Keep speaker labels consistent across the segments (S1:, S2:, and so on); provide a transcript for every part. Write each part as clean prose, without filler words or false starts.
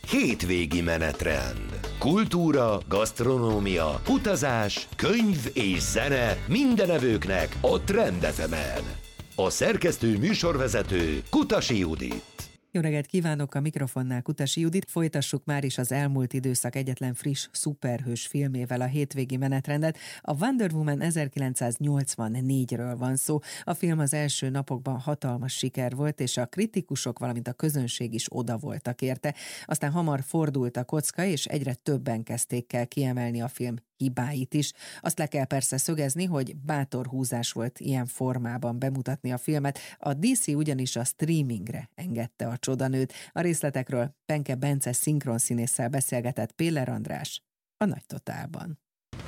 S1: Hétvégi menetrend. Kultúra, gasztronómia, utazás, könyv és zene mindenevőknek a Trend FM-en. A szerkesztő műsorvezető Kutasi Judit.
S2: Jó reggelt kívánok, a mikrofonnál Kutasi Judit. Folytassuk már is az elmúlt időszak egyetlen friss szuperhős filmével a hétvégi menetrendet. A Wonder Woman 1984-ről van szó. A film az első napokban hatalmas siker volt, és a kritikusok, valamint a közönség is oda voltak érte. Aztán hamar fordult a kocka, és egyre többen kezdték el kiemelni a film hibáit is. Azt le kell persze szögezni, hogy bátor húzás volt ilyen formában bemutatni a filmet. A DC ugyanis a streamingre engedte a csodanőt. A részletekről Penke Bence szinkronszínésszel beszélgetett Péller András a Nagy Totálban.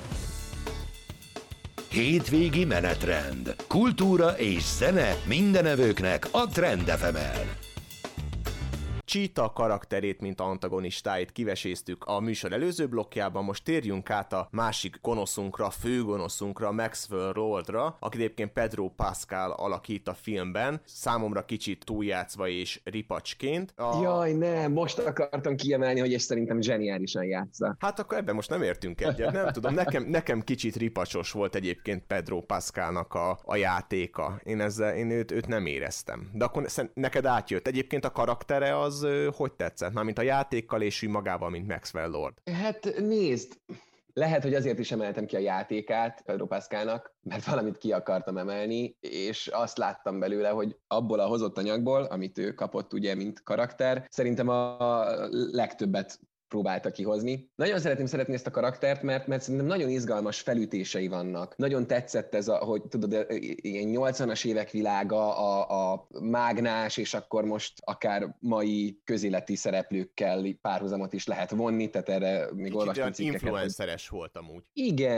S1: Hétvégi menetrend. Kultúra és zene mindenevőknek a Trend FM-en.
S3: Cheetah karakterét, mint antagonistáit kiveséztük a műsor előző blokkjában, most térjünk át a másik gonoszunkra, főgonoszunkra, Maxwell Lordra, akit egyébként Pedro Pascal alakít a filmben, számomra kicsit túljátszva és ripacsként.
S4: Jaj, nem, most akartam kiemelni, hogy és szerintem zseniálisan játsza.
S3: Hát akkor ebben most nem értünk egyet, nem tudom, nekem kicsit ripacsos volt egyébként Pedro Pascalnak a játéka. Én őt nem éreztem. De akkor neked átjött. Egyébként a karaktere az hogy tetszett? Mármint a játékkal és ő magával, mint Maxwell Lord.
S4: Hát nézd, lehet, hogy azért is emeltem ki a játékát Pedro Pascalnak, mert valamit ki akartam emelni, és azt láttam belőle, hogy abból a hozott anyagból, amit ő kapott ugye, mint karakter, szerintem a legtöbbet próbálta kihozni. Nagyon szeretném ezt a karaktert, mert szerintem nagyon izgalmas felütései vannak. Nagyon tetszett ez, hogy tudod, ilyen 80-as évek világa, a mágnás, és akkor most akár mai közéleti szereplőkkel párhuzamot is lehet vonni, tehát erre még olvastam cikkeket.
S3: Influenceres volt amúgy.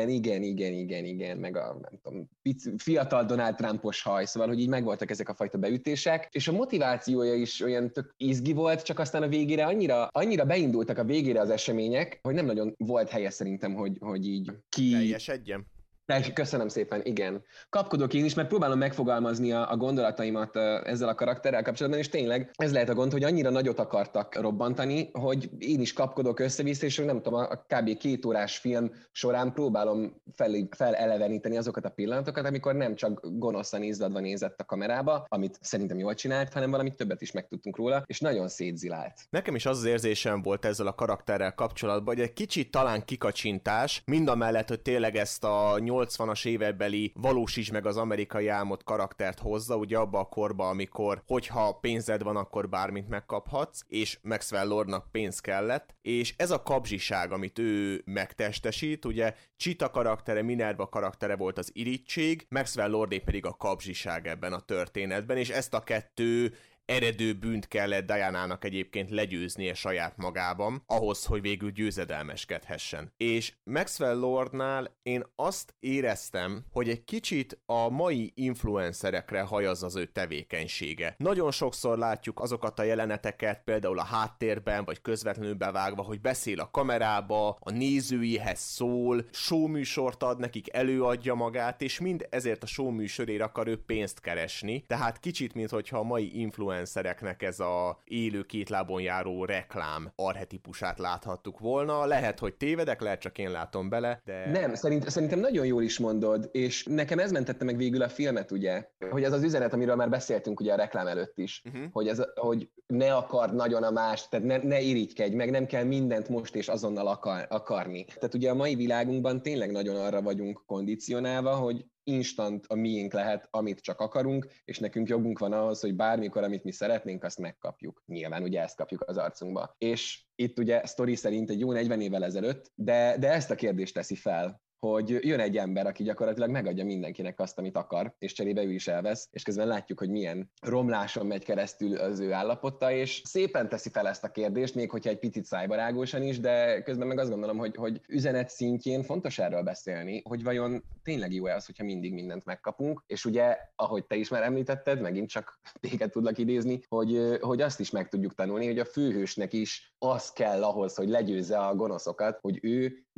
S4: Igen, meg a nem tudom, fiatal Donald Trumpos haj, szóval, hogy így megvoltak ezek a fajta beütések, és a motivációja is olyan tök izgi volt, csak aztán a végére annyira beindultak a végére az események, hogy nem nagyon volt helye szerintem, hogy így
S3: teljesedjen.
S4: Köszönöm szépen, igen. Kapkodok én is, mert próbálom megfogalmazni a gondolataimat ezzel a karakterrel kapcsolatban, és tényleg ez lehet a gond, hogy annyira nagyot akartak robbantani, hogy én is kapkodok össze-vissza, és nem tudom, a kb. 2 órás film során próbálom feleleveníteni azokat a pillanatokat, amikor nem csak gonoszan izzadva nézett a kamerába, amit szerintem jól csinált, hanem valamit többet is megtudtunk róla, és nagyon szétzilált.
S3: Nekem is az érzésem volt ezzel a karakterrel kapcsolatban, hogy egy kicsit talán kikacsintás, mindamellett, hogy tényleg ezt a 80-as évekbeli valósíts meg az amerikai álmot karaktert hozza, ugye abba a korba, amikor hogyha pénzed van, akkor bármit megkaphatsz, és Maxwell Lordnak pénz kellett, és ez a kapzsiság, amit ő megtestesít, ugye Cheetah karaktere, Minerva karaktere volt az irigység, Maxwell Lordé pedig a kapzsiság ebben a történetben, és ezt a kettő eredő bűnt kellett Diana-nak egyébként legyőznie saját magában, ahhoz, hogy végül győzedelmeskedhessen. És Maxwell Lordnál én azt éreztem, hogy egy kicsit a mai influencerekre hajaz az ő tevékenysége. Nagyon sokszor látjuk azokat a jeleneteket, például a háttérben, vagy közvetlenül bevágva, hogy beszél a kamerába, a nézőihez szól, showműsort ad nekik, előadja magát, és mind ezért a showműsorért akar ő pénzt keresni. Tehát kicsit, minthogyha a mai influencereknek ez a élő két lábon járó reklám arhetipusát láthattuk volna. Lehet, hogy tévedek, lehet csak én látom bele, de...
S4: Nem, szerintem nagyon jól is mondod, és nekem ez mentette meg végül a filmet, ugye, hogy ez az üzenet, amiről már beszéltünk ugye a reklám előtt is, hogy ne akard nagyon a mást, tehát ne irigykedj meg, nem kell mindent most és azonnal akarni. Tehát ugye a mai világunkban tényleg nagyon arra vagyunk kondicionálva, hogy instant a miénk lehet, amit csak akarunk, és nekünk jogunk van ahhoz, hogy bármikor, amit mi szeretnénk, azt megkapjuk. Nyilván ugye ezt kapjuk az arcunkba. És itt ugye sztori szerint egy jó 40 évvel ezelőtt, de ezt a kérdést teszi fel, hogy jön egy ember, aki gyakorlatilag megadja mindenkinek azt, amit akar, és cserébe ő is elvesz, és közben látjuk, hogy milyen romláson megy keresztül az ő állapota, és szépen teszi fel ezt a kérdést, még hogyha egy picit szájbarágósan is, de közben meg azt gondolom, hogy üzenet szintjén fontos erről beszélni, hogy vajon tényleg jó az, hogyha mindig mindent megkapunk, és ugye, ahogy te is már említetted, megint csak téged tudlak idézni, hogy azt is meg tudjuk tanulni, hogy a főhősnek is az kell ahhoz, hogy legyőzze a gonoszokat, hogy ő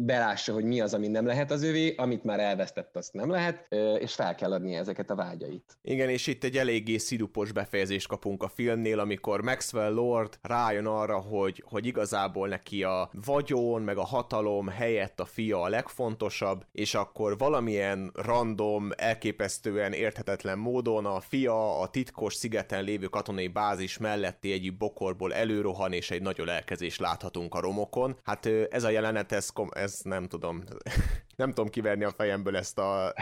S4: belássa, hogy mi az, ami nem lehet az övé, amit már elvesztett, azt nem lehet, és fel kell adni ezeket a vágyait.
S3: Igen, és itt egy eléggé szirupos befejezést kapunk a filmnél, amikor Maxwell Lord rájön arra, hogy igazából neki a vagyon, meg a hatalom helyett a fia a legfontosabb, és akkor valamilyen random, elképesztően érthetetlen módon a fia a titkos szigeten lévő katonai bázis melletti egyik bokorból előrohan, és egy nagy ölelkezést láthatunk a romokon. Hát ez a jelenet, ez nem tudom... Nem tudom kiverni a fejemből ezt a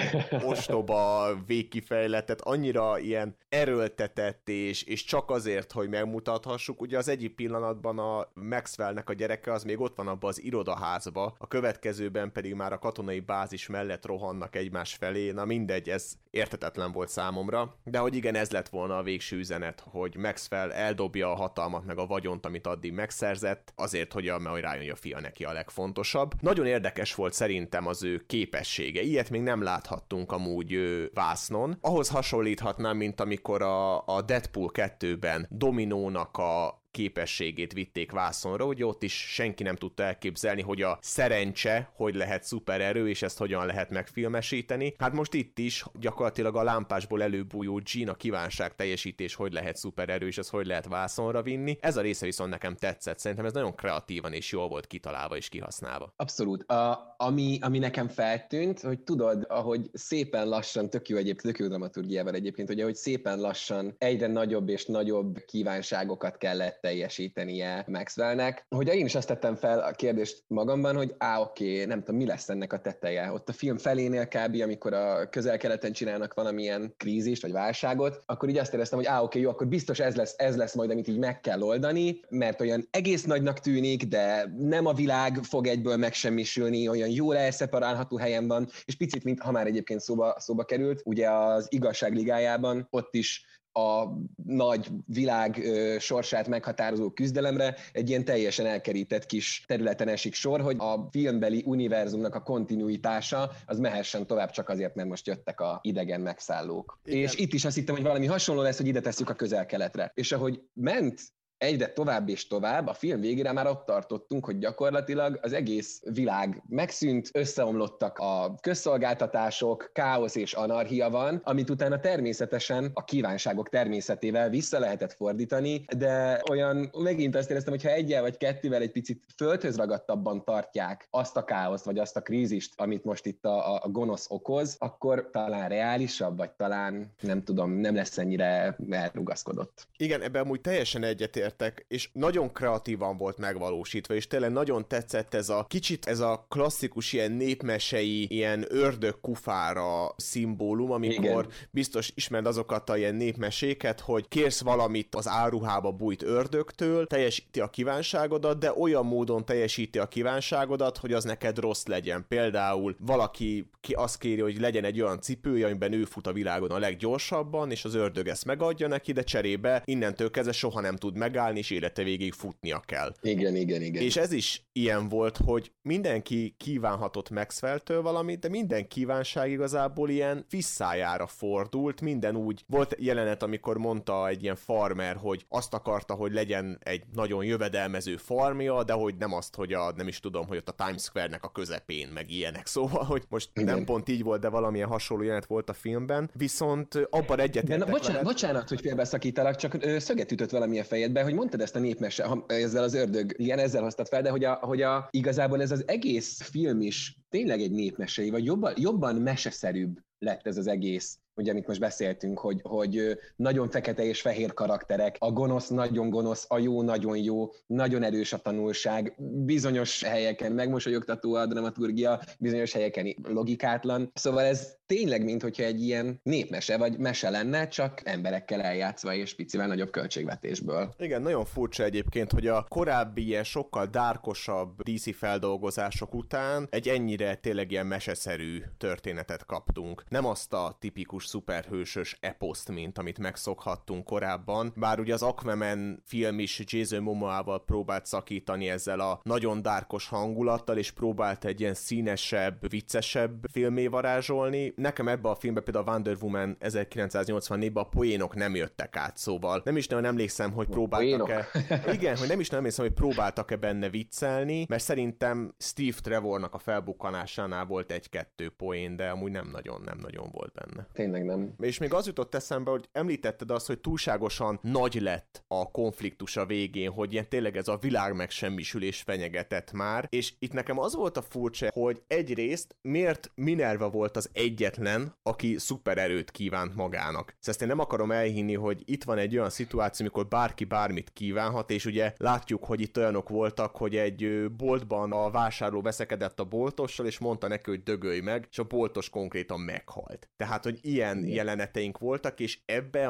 S3: ostoba végkifejletet, annyira ilyen erőltetett, és csak azért, hogy megmutathassuk. Ugye az egyik pillanatban a Maxwellnek a gyereke az még ott van abban az irodaházba, a következőben pedig már a katonai bázis mellett rohannak egymás felé. Na mindegy, ez érthetetlen volt számomra, de hogy igen, ez lett volna a végső üzenet, hogy Maxwell eldobja a hatalmat meg a vagyont, amit addig megszerzett, azért, hogy rájön, hogy a fia neki a legfontosabb. Nagyon érdekes volt szerintem az ő képessége. Ilyet még nem láthattunk amúgy vásznon. Ahhoz hasonlíthatnám, mint amikor a Deadpool 2-ben Dominónak a képességét vitték vászonra, ugye ott is senki nem tudta elképzelni, hogy a szerencse hogy lehet szupererő, és ezt hogyan lehet megfilmesíteni. Hát most itt is gyakorlatilag a lámpásból előbújó Jean, a kívánság teljesítés hogy lehet szupererő, és ezt hogy lehet vászonra vinni. Ez a része viszont nekem tetszett. Szerintem ez nagyon kreatívan és jól volt kitalálva és kihasználva.
S4: Abszolút. Ami nekem feltűnt, hogy tudod, ahogy szépen lassan, tök jó dramaturgiával egyébként, hogy ahogy szépen lassan egyre nagyobb és nagyobb kívánságokat kellett teljesítenie Maxwellnek, hogy én is azt tettem fel a kérdést magamban, hogy oké, nem tudom, mi lesz ennek a teteje. Ott a film felénél kb., amikor a Közel-Keleten csinálnak valamilyen krízist vagy válságot, akkor így azt éreztem, hogy oké, jó, akkor biztos ez lesz majd, amit így meg kell oldani, mert olyan egész nagynak tűnik, de nem a világ fog egyből megsemmisülni, olyan jól elszeparálható helyen van, és picit, mint ha már egyébként szóba került, ugye az Igazság Ligájában ott is a nagy világ sorsát meghatározó küzdelemre egy ilyen teljesen elkerített kis területen esik sor, hogy a filmbeli univerzumnak a kontinuitása az mehessen tovább csak azért, mert most jöttek a idegen megszállók. Igen. És itt is azt hittem, hogy valami hasonló lesz, hogy ide tesszük a Közel-Keletre. És ahogy ment egyre tovább és tovább, a film végére már ott tartottunk, hogy gyakorlatilag az egész világ megszűnt, összeomlottak a közszolgáltatások, káosz és anarchia van, amit utána természetesen a kívánságok természetével vissza lehetett fordítani, de olyan megint azt éreztem, hogy ha egyel vagy kettővel egy picit földhöz ragadtabban tartják azt a káoszt, vagy azt a krízist, amit most itt a gonosz okoz, akkor talán reálisabb, vagy talán nem tudom, nem lesz ennyire elrugaszkodott.
S3: Igen, ebben amúgy teljesen egyetértek, és nagyon kreatívan volt megvalósítva, és tényleg nagyon tetszett ez a klasszikus ilyen népmesei, ilyen ördögkufára szimbólum, amikor igen, biztos ismered azokat a ilyen népmeséket, hogy kérsz valamit az áruhába bújt ördögtől, teljesíti a kívánságodat, de olyan módon teljesíti a kívánságodat, hogy az neked rossz legyen. Például valaki azt kéri, hogy legyen egy olyan cipője, amiben ő fut a világon a leggyorsabban, és az ördög ezt megadja neki, de cserébe innentől kezdve soha nem tud megállni, és élete végéig futnia kell.
S4: Igen.
S3: És ez is ilyen volt, hogy mindenki kívánhatott Maxwell-től valamit, de minden kívánság igazából ilyen fisszájára fordult, minden úgy. Volt jelenet, amikor mondta egy ilyen farmer, hogy azt akarta, hogy legyen egy nagyon jövedelmező farmja, de hogy nem azt, hogy nem is tudom, hogy ott a Times Square-nek a közepén, meg ilyenek. Szóval, hogy most igen, nem pont így volt, de valamilyen hasonló jelenet volt a filmben, viszont abban egyetértek.
S4: Bocsánat, hogy félbeszakítalak, csak szöget ütött valami a fejedbe, hogy mondtad ezt a népmese, ezzel az ördög, igen, ezzel hoztad fel, de hogy igazából ez az egész film is tényleg egy népmesei, vagy jobban meseszerűbb lett ez az egész, ugye, amit most beszéltünk, hogy nagyon fekete és fehér karakterek, a gonosz nagyon gonosz, a jó nagyon jó, nagyon erős a tanulság, bizonyos helyeken megmosolyogtató a dramaturgia, bizonyos helyeken logikátlan. Szóval ez tényleg, minthogyha egy ilyen népmese vagy mese lenne, csak emberekkel eljátszva és picivel nagyobb költségvetésből.
S3: Igen, nagyon furcsa egyébként, hogy a korábbi ilyen sokkal dárkosabb DC feldolgozások után egy ennyire tényleg ilyen meseszerű történetet kaptunk. Nem azt a tipikus szuperhősös eposzt, mint amit megszokhattunk korábban. Bár ugye az Aquaman film is Jason Momoával próbált szakítani ezzel a nagyon dárkos hangulattal, és próbált egy ilyen színesebb, viccesebb filmé varázsolni. Nekem ebbe a filmbe például a Wonder Woman 1984-ben a poénok nem jöttek át, szóval nem is nagyon emlékszem, hogy próbáltak-e... Igen, hogy nem is nagyon emlékszem, hogy próbáltak-e benne viccelni, mert szerintem Steve Trevornak a felbukkanásánál volt egy-kettő poén, de amúgy nem nagyon volt benne.
S4: Tényleg nem.
S3: És még az jutott eszembe, hogy említetted azt, hogy túlságosan nagy lett a konfliktus a végén, hogy ilyen tényleg ez a világ megsemmisülés fenyegetett már, és itt nekem az volt a furcsa, hogy egyrészt miért Minerva volt az egyetlen, aki szupererőt kívánt magának. Ezt én nem akarom elhinni, hogy itt van egy olyan szituáció, amikor bárki bármit kívánhat, és ugye látjuk, hogy itt olyanok voltak, hogy egy boltban a vásárló veszekedett a boltossal, és mondta neki, hogy dögölj meg, és a boltos konkrétan meghalt. Tehát, hogy ilyen jeleneteink voltak, és ebbe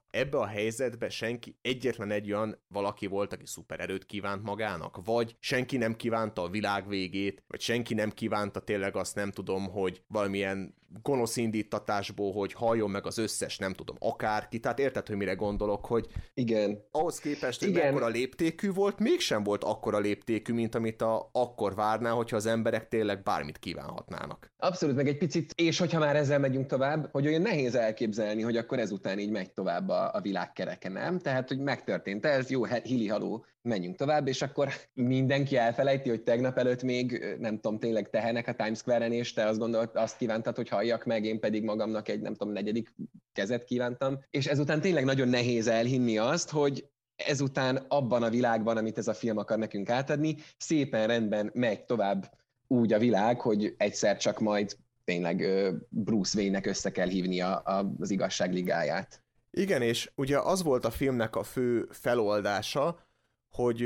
S3: a helyzetbe senki, egyetlen egy olyan valaki volt, aki szupererőt kívánt magának, vagy senki nem kívánta a világ végét, vagy senki nem kívánta tényleg azt, nem tudom, hogy valamilyen gonosz indítatásból, hogy halljon meg az összes, nem tudom, akárki. Tehát érted, hogy mire gondolok, hogy
S4: igen.
S3: Ahhoz képest, hogy akkora léptékű volt, mégsem volt akkora léptékű, mint amit akkor várná, hogyha az emberek tényleg bármit kívánhatnának.
S4: Abszolút, meg egy picit, és hogyha már ezzel megyünk tovább, hogy olyan nehéz elképzelni, hogy akkor ezután így megy tovább a világ kereke, nem? Tehát, hogy megtörtént ez, jó, hili-haló, menjünk tovább, és akkor mindenki elfelejti, hogy tegnap előtt még, nem tudom, tényleg tehenek a Times Square-en, és te azt kívántad, hogy halljak meg, én pedig magamnak egy, nem tudom, 4. kezet kívántam. És ezután tényleg nagyon nehéz elhinni azt, hogy ezután abban a világban, amit ez a film akar nekünk átadni, szépen rendben megy tovább úgy a világ, hogy egyszer csak majd tényleg Bruce Wayne-nek össze kell hívnia az igazság ligáját.
S3: Igen, és ugye az volt a filmnek a fő feloldása, hogy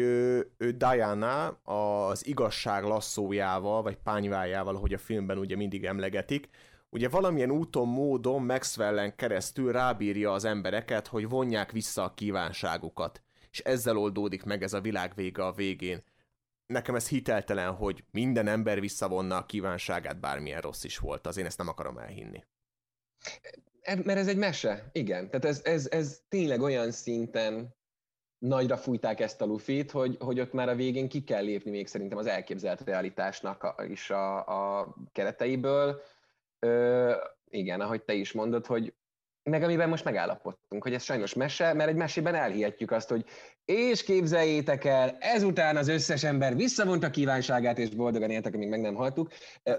S3: Diana az igazság lasszójával, vagy pányvájával, ahogy a filmben ugye mindig emlegetik, ugye valamilyen úton, módon Maxwellen keresztül rábírja az embereket, hogy vonják vissza a kívánságukat. És ezzel oldódik meg ez a világ vége a végén. Nekem ez hiteltelen, hogy minden ember visszavonna a kívánságát, bármilyen rossz is volt. Az én ezt nem akarom elhinni.
S4: Mert ez egy mese, igen. Tehát ez tényleg olyan szinten nagyra fújták ezt a lufit, hogy ott már a végén ki kell lépni még szerintem az elképzelt realitásnak is a kereteiből. Igen, ahogy te is mondod, hogy meg amiben most megállapodtunk, hogy ez sajnos mese, mert egy mesében elhihetjük azt, hogy és képzeljétek el, ezután az összes ember visszavonta kívánságát, és boldogan éltek, amíg meg nem haltak.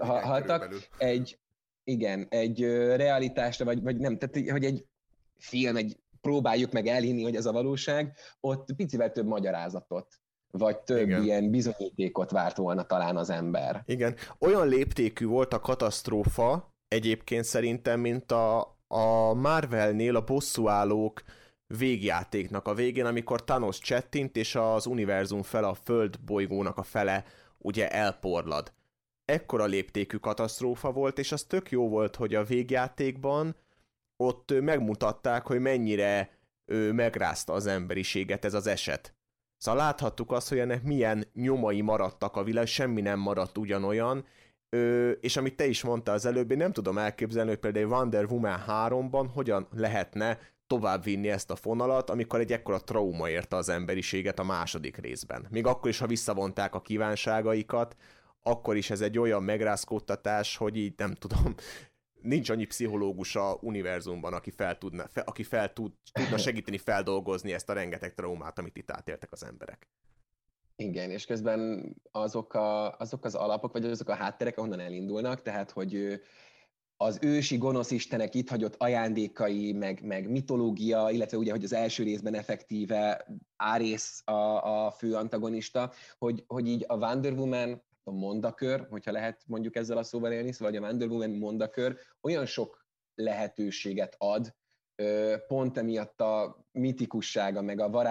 S4: Egy realitásra, vagy nem, tehát hogy egy film, próbáljuk meg elhinni, hogy ez a valóság, ott picivel több magyarázatot, vagy több ilyen bizonyítékot várt volna talán az ember.
S3: Igen, olyan léptékű volt a katasztrófa egyébként szerintem, mint a Marvelnél a bosszúállók végjátéknak a végén, amikor Thanos csettint, és az univerzum fele, a föld bolygónak a fele ugye elporlad. Ekkora léptékű katasztrófa volt, és az tök jó volt, hogy a végjátékban ott megmutatták, hogy mennyire megrázta az emberiséget ez az eset. Szóval láthattuk azt, hogy ennek milyen nyomai maradtak a világ, semmi nem maradt ugyanolyan, és amit te is mondtál az előbb, én nem tudom elképzelni, hogy például Wonder Woman 3-ban hogyan lehetne továbbvinni ezt a fonalat, amikor egy ekkora trauma érte az emberiséget a második részben. Még akkor is, ha visszavonták a kívánságaikat, akkor is ez egy olyan megrázkódtatás, hogy így nem tudom, nincs annyi pszichológus a univerzumban, aki tudna segíteni feldolgozni ezt a rengeteg traumát, amit itt átéltek az emberek.
S4: Igen, és közben azok az alapok, vagy azok a hátterek, ahonnan elindulnak, tehát, hogy az ősi gonosz istenek itt hagyott ajándékai, meg mitológia, illetve ugye, hogy az első részben effektíve Ares a fő antagonista, hogy így a Wonder Woman, a mondakör, hogyha lehet mondjuk ezzel a szóval élni, szóval a Wonder Woman mondakör olyan sok lehetőséget ad, pont emiatt a mitikussága, meg a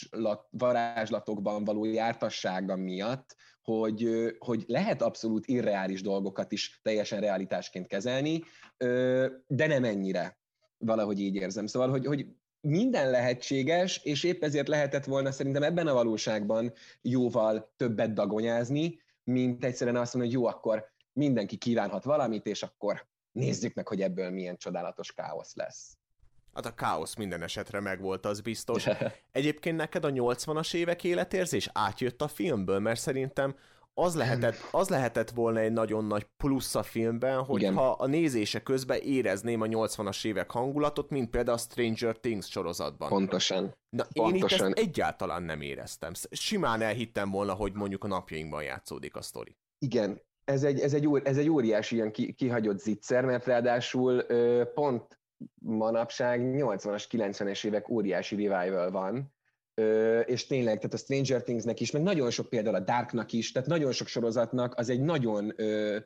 S4: varázslatokban való jártassága miatt, hogy lehet abszolút irreális dolgokat is teljesen realitásként kezelni, de nem ennyire. Valahogy így érzem. Szóval, hogy minden lehetséges, és épp ezért lehetett volna szerintem ebben a valóságban jóval többet dagonyázni, mint egyszerűen azt mondani, hogy jó, akkor mindenki kívánhat valamit, és akkor nézzük meg, hogy ebből milyen csodálatos káosz lesz.
S3: Hát a káosz minden esetre megvolt, az biztos. Egyébként neked a 80-as évek életérzés átjött a filmből, mert szerintem az lehetett volna egy nagyon nagy plusz a filmben, hogyha a nézése közben érezném a 80-as évek hangulatot, mint például a Stranger Things sorozatban.
S4: Pontosan.
S3: Na, én itt ezt egyáltalán nem éreztem. Simán elhittem volna, hogy mondjuk a napjainkban játszódik a sztori.
S4: Igen, ez egy óriási ilyen kihagyott zicser, mert ráadásul pont manapság 80-as, 90-es évek óriási revival van, és tényleg, tehát a Stranger Thingsnek is, meg nagyon sok, például a Darknak is, tehát nagyon sok sorozatnak az egy nagyon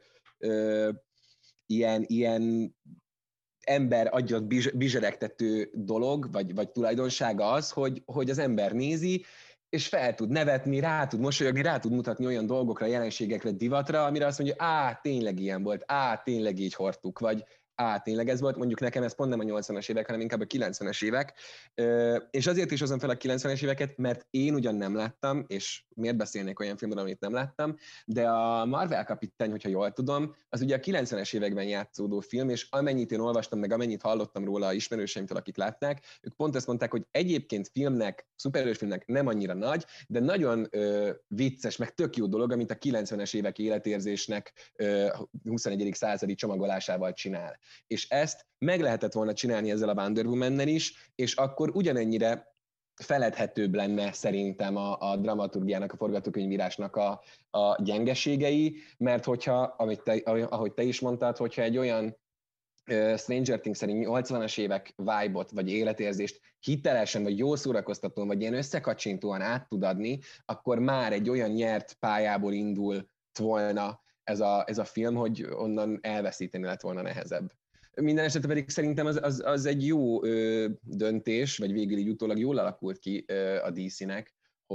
S4: ilyen ember agyat bizseregtető dolog, vagy tulajdonsága az, hogy az ember nézi, és fel tud nevetni, rá tud mosolyogni, rá tud mutatni olyan dolgokra, jelenségekre, divatra, amire azt mondja, tényleg ilyen volt, tényleg így hordtuk, vagy tényleg ez volt, mondjuk nekem ez pont nem a 80-as évek, hanem inkább a 90-es évek, és azért is hozom fel a 90-es éveket, mert én ugyan nem láttam, és miért beszélnék olyan filmről, amit nem láttam, de a Marvel kapitány, hogyha jól tudom, az ugye a 90-es években játszódó film, és amennyit én olvastam, meg amennyit hallottam róla ismerőseimtől, akik látták, ők pont ezt mondták, hogy egyébként szuperhős filmnek nem annyira nagy, de nagyon vicces, meg tök jó dolog, amit a 90-es évek életérzésnek 21. századi csomagolásával csinál. És ezt meg lehetett volna csinálni ezzel a Wonder Woman-nel is, és akkor ugyanennyire feledhetőbb lenne szerintem a dramaturgiának, a forgatókönyvírásnak a gyengeségei, mert ahogy te is mondtad, hogyha egy olyan Stranger Things szerint 80-as évek vibe-ot, vagy életérzést hitelesen, vagy jól szórakoztatóan, vagy ilyen összekacsintóan át tud adni, akkor már egy olyan nyert pályából indult volna ez a film, hogy onnan elveszíteni lett volna nehezebb. Minden esetre pedig szerintem az egy jó döntés, vagy végül így utólag jól alakult ki a DC-nek,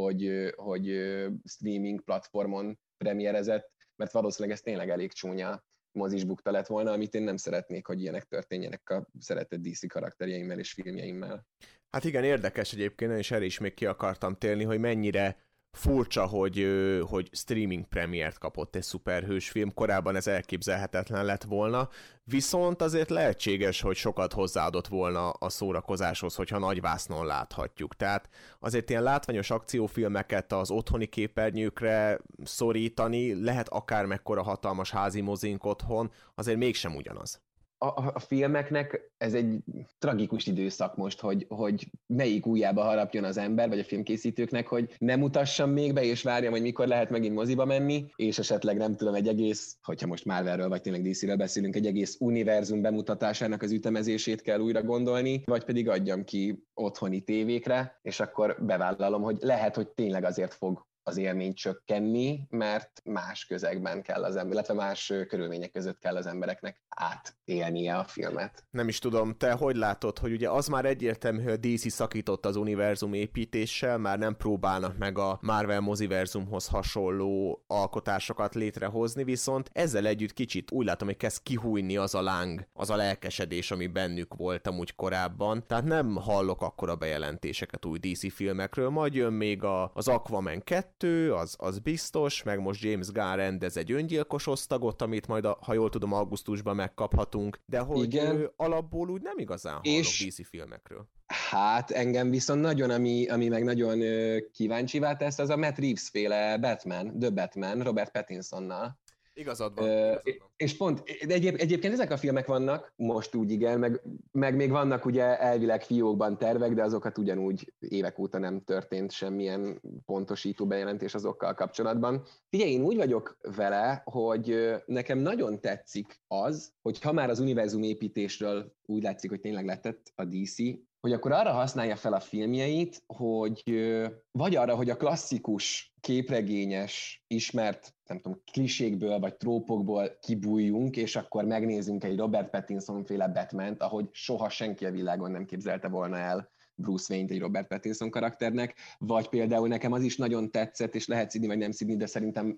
S4: hogy streaming platformon premierezett, mert valószínűleg ez tényleg elég csúnya mozis bukta lett volna, amit én nem szeretnék, hogy ilyenek történjenek a szeretett DC karakterjeimmel és filmjeimmel.
S3: Hát igen, érdekes egyébként, és erre is még ki akartam térni, hogy mennyire furcsa, hogy streaming premiért kapott egy szuperhős film, korábban ez elképzelhetetlen lett volna, viszont azért lehetséges, hogy sokat hozzáadott volna a szórakozáshoz, hogyha nagyvásznon láthatjuk. Tehát azért ilyen látványos akciófilmeket az otthoni képernyőkre szorítani, lehet akármekkora hatalmas házi mozink otthon, azért mégsem ugyanaz.
S4: A filmeknek ez egy tragikus időszak most, hogy melyik ujjába harapjon az ember, vagy a filmkészítőknek, hogy ne mutassam még be, és várjam, hogy mikor lehet megint moziba menni, és esetleg nem tudom, egy egész, hogyha most Marvelről, vagy tényleg DC-ről beszélünk, egy egész univerzum bemutatásának az ütemezését kell újra gondolni, vagy pedig adjam ki otthoni tévékre, és akkor bevállalom, hogy lehet, hogy tényleg azért fog az élmény csökkenni, mert más közegben kell az ember, illetve más körülmények között kell az embereknek átélnie a filmet.
S3: Nem is tudom, te hogy látod, hogy ugye az már egyértelmű, hogy a DC szakított az univerzum építéssel, már nem próbálnak meg a Marvel moziverzumhoz hasonló alkotásokat létrehozni, viszont ezzel együtt kicsit úgy látom, hogy kezd kihújni az a láng, az a lelkesedés, ami bennük volt amúgy korábban, tehát nem hallok akkora bejelentéseket új DC filmekről, majd jön még az Aquaman 2, az biztos, meg most James Gunn rendez egy öngyilkos osztagot, amit majd, ha jól tudom, augusztusban megkaphatunk, de hogy alapból úgy nem igazán hallok DC filmekről.
S4: Hát engem viszont nagyon, ami meg nagyon kíváncsivá tesz, az a Matt Reeves féle Batman, The Batman, Robert Pattinsonnal.
S3: Igazad van.
S4: És pont, egyébként ezek a filmek vannak, most úgy igen, meg még vannak ugye elvileg fiókban tervek, de azokat ugyanúgy évek óta nem történt semmilyen pontosító bejelentés azokkal kapcsolatban. Figyelj, én úgy vagyok vele, hogy nekem nagyon tetszik az, hogy ha már az univerzum építésről úgy látszik, hogy tényleg letett a DC, hogy akkor arra használja fel a filmjeit, hogy vagy arra, hogy a klasszikus képregényes, ismert, nem tudom, klisékből vagy trópokból kibújjunk, és akkor megnézzünk egy Robert Pattinson-féle Batmant, ahogy soha senki a világon nem képzelte volna el Bruce Wayne-t egy Robert Pattinson karakternek, vagy például nekem az is nagyon tetszett, és lehet szidni, vagy nem szidni, de szerintem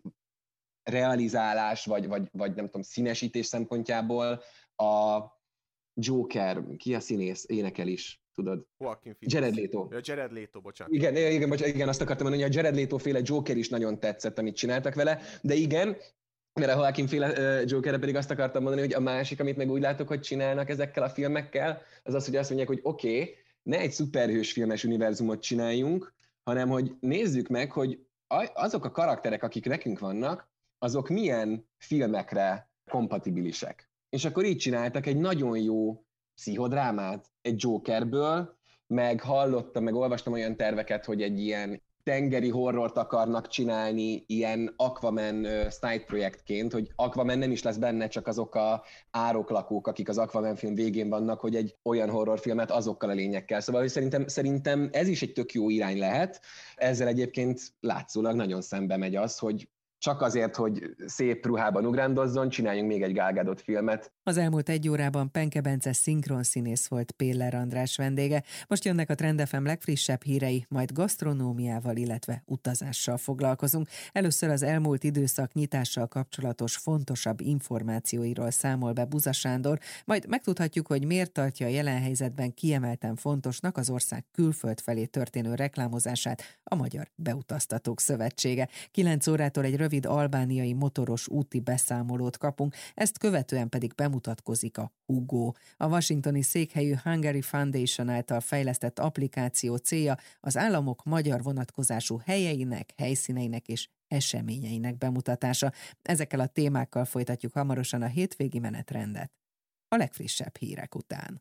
S4: realizálás, vagy nem tudom, színesítés szempontjából a Joker, ki a színész, énekel is, tudod? Jared Leto.
S3: Jared Leto, bocsánat.
S4: Igen, azt akartam mondani, hogy a Jared Leto féle Joker is nagyon tetszett, amit csináltak vele, de igen, Mert a Joaquin féle Jokerre pedig azt akartam mondani, hogy a másik, amit meg úgy látok, hogy csinálnak ezekkel a filmekkel, az az, hogy azt mondják, hogy oké, ne egy szuperhős filmes univerzumot csináljunk, hanem hogy nézzük meg, hogy azok a karakterek, akik nekünk vannak, azok milyen filmekre kompatibilisek. És akkor így csináltak egy nagyon jó pszichodrámát egy Jokerből, meg hallottam, meg olvastam olyan terveket, hogy egy ilyen tengeri horrort akarnak csinálni, ilyen Aquaman side projektként, hogy Aquaman nem is lesz benne, csak azok a ároklakók, akik az Aquaman film végén vannak, hogy egy olyan horrorfilmet azokkal a lényekkel. Szóval hogy szerintem ez is egy tök jó irány lehet. Ezzel egyébként látszólag nagyon szembe megy az, hogy csak azért, hogy szép ruhában ugrándozzon, csináljunk még egy Gal Gadot filmet.
S2: Az elmúlt 1 órában Penke Bence szinkronszínész volt Péller András vendége. Most jönnek a Trend FM legfrissebb hírei, majd gasztronómiával, illetve utazással foglalkozunk. Először az elmúlt időszak nyitással kapcsolatos fontosabb információiról számol be Buza Sándor, majd megtudhatjuk, hogy miért tartja a jelen helyzetben kiemelten fontosnak az ország külföld felé történő reklámozását a Magyar Beutaztatók Szövetsége. 9 órától egy rövid albániai motoros úti beszámolót kapunk, ezt követően pedig bemutatkozik a Hugo. A washingtoni székhelyű Hungary Foundation által fejlesztett applikáció célja az államok magyar vonatkozású helyeinek, helyszíneinek és eseményeinek bemutatása. Ezekkel a témákkal folytatjuk hamarosan a hétvégi menetrendet. A legfrissebb hírek után.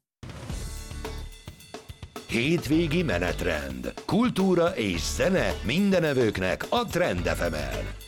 S1: Hétvégi menetrend. Kultúra és zene mindenevőknek a Trend FM-en.